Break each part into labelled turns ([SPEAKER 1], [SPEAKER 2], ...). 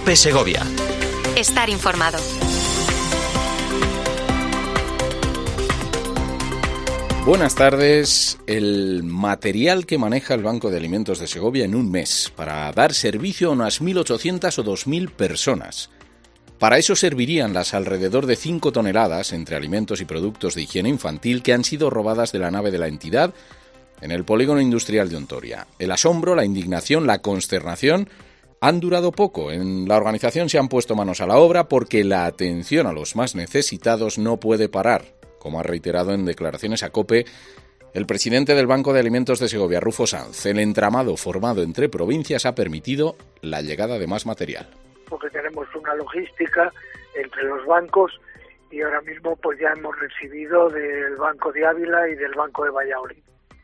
[SPEAKER 1] COPE Segovia.
[SPEAKER 2] Estar informado.
[SPEAKER 3] Buenas tardes. El material que maneja el Banco de Alimentos de Segovia en un mes para dar servicio a unas 1.800 o 2.000 personas. Para eso servirían las alrededor de 5 toneladas entre alimentos y productos de higiene infantil que han sido robadas de la nave de la entidad en el polígono industrial de Ontoria. El asombro, la indignación, la consternación han durado poco. En la organización se han puesto manos a la obra porque la atención a los más necesitados no puede parar, como ha reiterado en declaraciones a COPE el presidente del Banco de Alimentos de Segovia, Rufo Sanz. El entramado formado entre provincias ha permitido la llegada de más material.
[SPEAKER 4] Porque tenemos una logística entre los bancos y ahora mismo pues ya hemos recibido del Banco de Ávila y del Banco de Valladolid.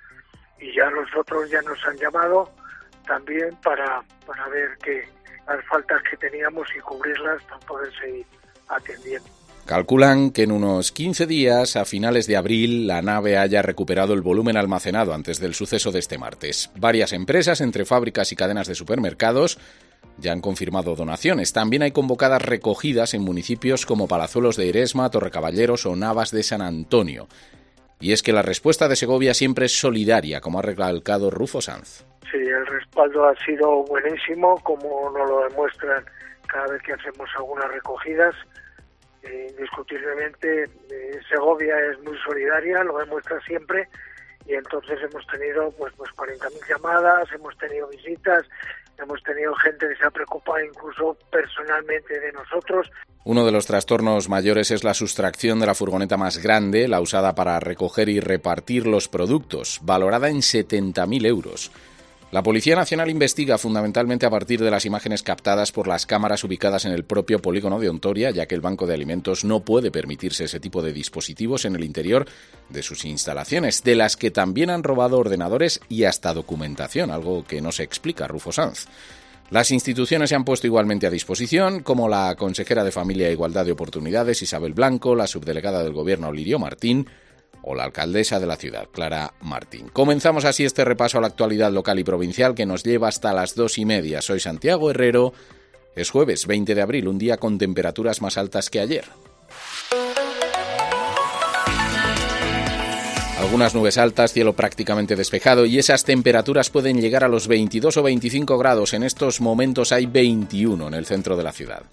[SPEAKER 4] Y ya nosotros ya nos han llamado también para ver que las faltas que teníamos y cubrirlas para poder seguir atendiendo.
[SPEAKER 3] Calculan que en unos 15 días, a finales de abril, la nave haya recuperado el volumen almacenado antes del suceso de este martes. Varias empresas, entre fábricas y cadenas de supermercados, ya han confirmado donaciones. También hay convocadas recogidas en municipios como Palazuelos de Eresma, Torrecaballeros o Navas de San Antonio. Y es que la respuesta de Segovia siempre es solidaria, como ha recalcado Rufo Sanz.
[SPEAKER 4] Sí, el respaldo ha sido buenísimo, como nos lo demuestran cada vez que hacemos algunas recogidas. Indiscutiblemente Segovia es muy solidaria, lo demuestra siempre, y entonces hemos tenido pues 40.000 llamadas, hemos tenido visitas, hemos tenido gente que se ha preocupado incluso personalmente de nosotros.
[SPEAKER 3] Uno de los trastornos mayores es la sustracción de la furgoneta más grande, la usada para recoger y repartir los productos, valorada en 70.000 euros. La Policía Nacional investiga fundamentalmente a partir de las imágenes captadas por las cámaras ubicadas en el propio polígono de Ontoria, ya que el Banco de Alimentos no puede permitirse ese tipo de dispositivos en el interior de sus instalaciones, de las que también han robado ordenadores y hasta documentación, algo que no se explica Rufo Sanz. Las instituciones se han puesto igualmente a disposición, como la consejera de Familia e Igualdad de Oportunidades, Isabel Blanco, la subdelegada del Gobierno, Lirio Martín, o la alcaldesa de la ciudad, Clara Martín. Comenzamos así este repaso a la actualidad local y provincial que nos lleva hasta las 2:30. Soy Santiago Herrero. Es jueves 20 de abril, un día con temperaturas más altas que ayer. Algunas nubes altas, cielo prácticamente despejado y esas temperaturas pueden llegar a los 22 o 25 grados. En estos momentos hay 21 en el centro de la ciudad.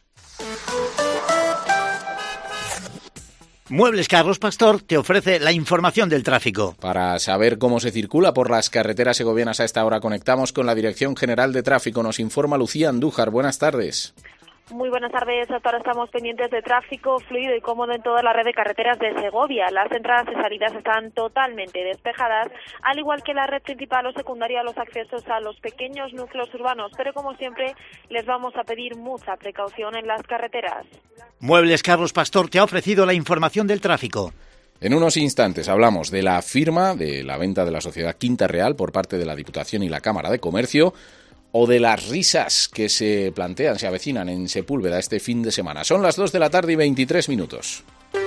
[SPEAKER 5] Muebles Carlos Pastor te ofrece la información del tráfico.
[SPEAKER 3] Para saber cómo se circula por las carreteras segovianas a esta hora, conectamos con la Dirección General de Tráfico. Nos informa Lucía Andújar. Buenas tardes.
[SPEAKER 6] Muy buenas tardes. Hasta ahora estamos pendientes de tráfico fluido y cómodo en toda la red de carreteras de Segovia. Las entradas y salidas están totalmente despejadas, al igual que la red principal o secundaria, los accesos a los pequeños núcleos urbanos. Pero como siempre, les vamos a pedir mucha precaución en las carreteras.
[SPEAKER 5] Muebles Carlos Pastor te ha ofrecido la información del tráfico.
[SPEAKER 3] En unos instantes hablamos de la firma de la venta de la sociedad Quinta Real por parte de la Diputación y la Cámara de Comercio, o de las risas que se plantean, se avecinan en Sepúlveda este fin de semana. Son las 2 de la tarde y 23 minutos.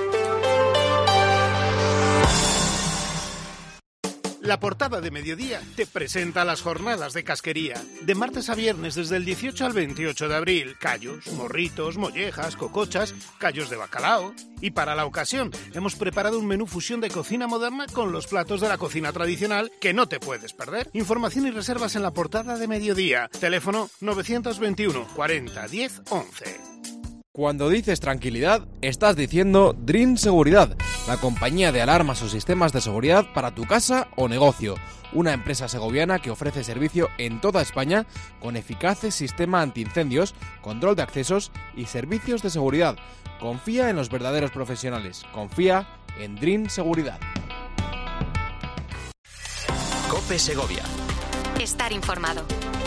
[SPEAKER 7] La Portada de Mediodía te presenta las jornadas de casquería. De martes a viernes desde el 18 al 28 de abril. Callos, morritos, mollejas, cocochas, callos de bacalao. Y para la ocasión hemos preparado un menú fusión de cocina moderna con los platos de la cocina tradicional que no te puedes perder. Información y reservas en La Portada de Mediodía. Teléfono 921 40 10 11.
[SPEAKER 8] Cuando dices tranquilidad, estás diciendo Dream Seguridad, la compañía de alarmas o sistemas de seguridad para tu casa o negocio. Una empresa segoviana que ofrece servicio en toda España con eficaces sistema antiincendios, control de accesos y servicios de seguridad. Confía en los verdaderos profesionales. Confía en Dream Seguridad.
[SPEAKER 1] COPE Segovia.
[SPEAKER 2] Estar informado.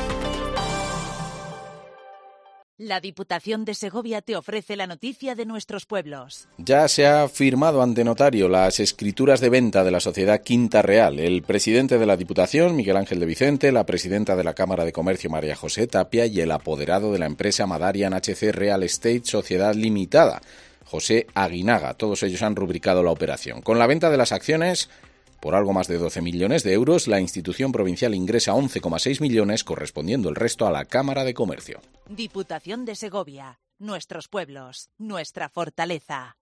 [SPEAKER 9] La Diputación de Segovia te ofrece la noticia de nuestros pueblos.
[SPEAKER 3] Ya se ha firmado ante notario las escrituras de venta de la sociedad Quinta Real. El presidente de la Diputación, Miguel Ángel de Vicente, la presidenta de la Cámara de Comercio, María José Tapia, y el apoderado de la empresa Madarian HC Real Estate Sociedad Limitada, José Aguinaga. Todos ellos han rubricado la operación. Con la venta de las acciones Por algo más de 12 millones de euros, la institución provincial ingresa 11,6 millones, correspondiendo el resto a la Cámara de Comercio.
[SPEAKER 9] Diputación de Segovia. Nuestros pueblos, nuestra fortaleza.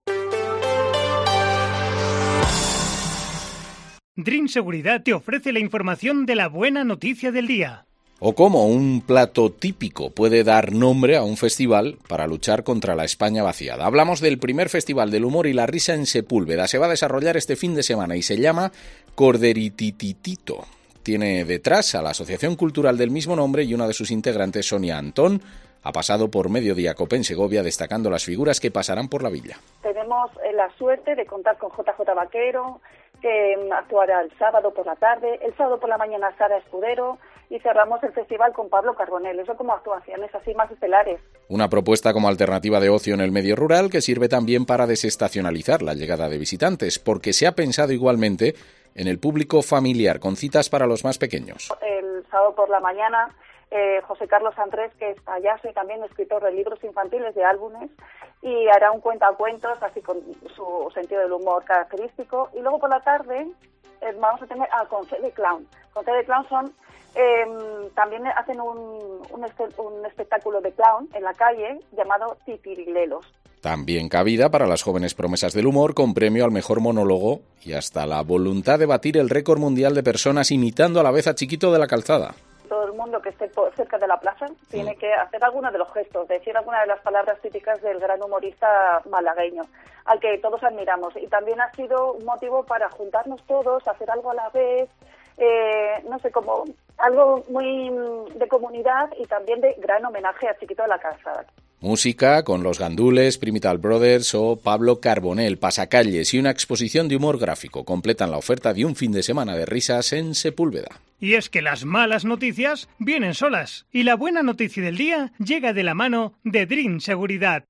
[SPEAKER 5] Dream Seguridad te ofrece la información de la buena noticia del día.
[SPEAKER 3] O cómo un plato típico puede dar nombre a un festival para luchar contra la España vaciada. Hablamos del primer Festival del Humor y la Risa en Sepúlveda. Se va a desarrollar este fin de semana y se llama Corderititito. Tiene detrás a la Asociación Cultural del mismo nombre y una de sus integrantes, Sonia Antón, ha pasado por Mediodía Cope en Segovia destacando las figuras que pasarán por la villa.
[SPEAKER 10] Tenemos la suerte de contar con JJ Vaquero, que actuará el sábado por la tarde, el sábado por la mañana Sara Escudero, y cerramos el festival con Pablo Carbonell. Eso como actuaciones así más estelares.
[SPEAKER 3] Una propuesta como alternativa de ocio en el medio rural que sirve también para desestacionalizar la llegada de visitantes, porque se ha pensado igualmente en el público familiar, con citas para los más pequeños.
[SPEAKER 10] El sábado por la mañana, José Carlos Andrés, que es payaso y también escritor de libros infantiles, de álbumes, y hará un cuentacuentos así con su sentido del humor característico. Y luego por la tarde vamos a tener a Conce de Clown. Conce de Clown son también hacen un espectáculo de clown en la calle llamado Titirilelos.
[SPEAKER 3] También cabida para las jóvenes promesas del humor, con premio al mejor monólogo y hasta la voluntad de batir el récord mundial de personas imitando a la vez a Chiquito de la Calzada.
[SPEAKER 10] Todo el mundo que esté cerca de la plaza tiene que hacer alguno de los gestos, decir alguna de las palabras típicas del gran humorista malagueño, al que todos admiramos. Y también ha sido un motivo para juntarnos todos, hacer algo a la vez, no sé, como algo muy de comunidad y también de gran homenaje a Chiquito de la Calzada.
[SPEAKER 3] Música con Los Gandules, Primital Brothers o Pablo Carbonell, Pasacalles y una exposición de humor gráfico completan la oferta de un fin de semana de risas en Sepúlveda.
[SPEAKER 5] Y es que las malas noticias vienen solas y la buena noticia del día llega de la mano de Dream Seguridad.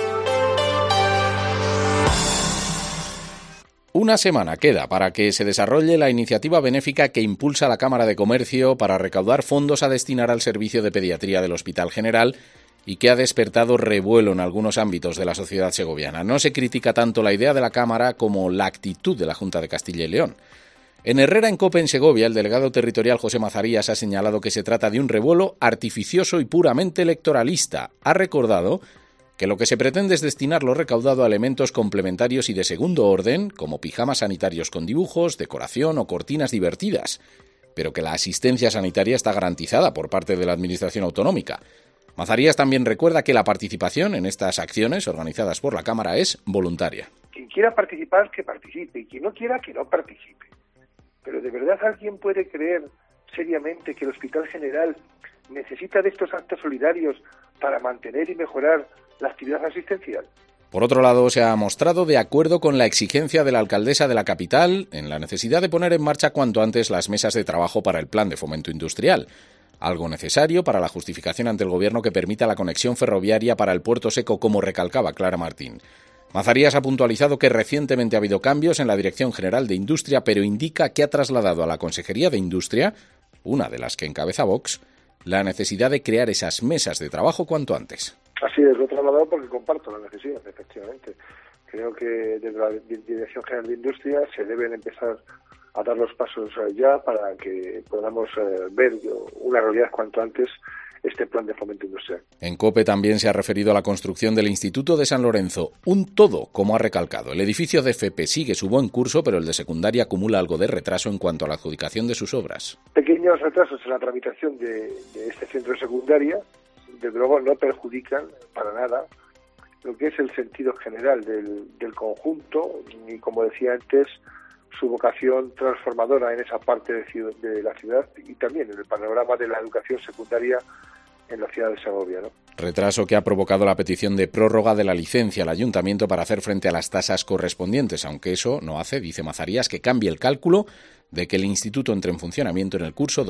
[SPEAKER 3] Una semana queda para que se desarrolle la iniciativa benéfica que impulsa la Cámara de Comercio para recaudar fondos a destinar al servicio de pediatría del Hospital General y que ha despertado revuelo en algunos ámbitos de la sociedad segoviana. No se critica tanto la idea de la Cámara como la actitud de la Junta de Castilla y León. En Herrera en Cope en Segovia, el delegado territorial José Mazarías ha señalado que se trata de un revuelo artificioso y puramente electoralista. Ha recordado que lo que se pretende es destinar lo recaudado a elementos complementarios y de segundo orden, como pijamas sanitarios con dibujos, decoración o cortinas divertidas, pero que la asistencia sanitaria está garantizada por parte de la Administración autonómica. Mazarías también recuerda que la participación en estas acciones organizadas por la Cámara es voluntaria.
[SPEAKER 11] Quien quiera participar, que participe, y quien no quiera, que no participe. Pero ¿de verdad alguien puede creer seriamente que el Hospital General necesita de estos actos solidarios para mantener y mejorar la actividad asistencial?
[SPEAKER 3] Por otro lado, se ha mostrado de acuerdo con la exigencia de la alcaldesa de la capital en la necesidad de poner en marcha cuanto antes las mesas de trabajo para el plan de fomento industrial, algo necesario para la justificación ante el Gobierno que permita la conexión ferroviaria para el Puerto Seco, como recalcaba Clara Martín. Mazarías ha puntualizado que recientemente ha habido cambios en la Dirección General de Industria, pero indica que ha trasladado a la Consejería de Industria, una de las que encabeza Vox, la necesidad de crear esas mesas de trabajo cuanto antes.
[SPEAKER 11] Así es, lo he trasladado porque comparto la necesidad, efectivamente. Creo que desde la Dirección General de Industria se deben empezar a dar los pasos ya para que podamos ver una realidad cuanto antes este plan de fomento industrial.
[SPEAKER 3] En COPE también se ha referido a la construcción del Instituto de San Lorenzo, un todo, como ha recalcado. El edificio de FP sigue su buen curso, pero el de secundaria acumula algo de retraso en cuanto a la adjudicación de sus obras.
[SPEAKER 11] Pequeños retrasos en la tramitación de este centro de secundaria, desde luego no perjudican para nada lo que es el sentido general del conjunto y, como decía antes, su vocación transformadora en esa parte de la ciudad y también en el panorama de la educación secundaria en la ciudad de Segovia, ¿no?
[SPEAKER 3] Retraso que ha provocado la petición de prórroga de la licencia al ayuntamiento para hacer frente a las tasas correspondientes, aunque eso no hace, dice Mazarías, que cambie el cálculo de que el instituto entre en funcionamiento en el curso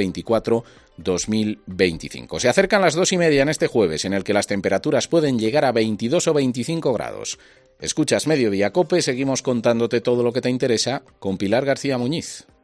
[SPEAKER 3] 2024-2025. Se acercan las 2:30 en este jueves, en el que las temperaturas pueden llegar a 22 o 25 grados. Escuchas Mediodía Cope, seguimos contándote todo lo que te interesa con Pilar García Muñiz.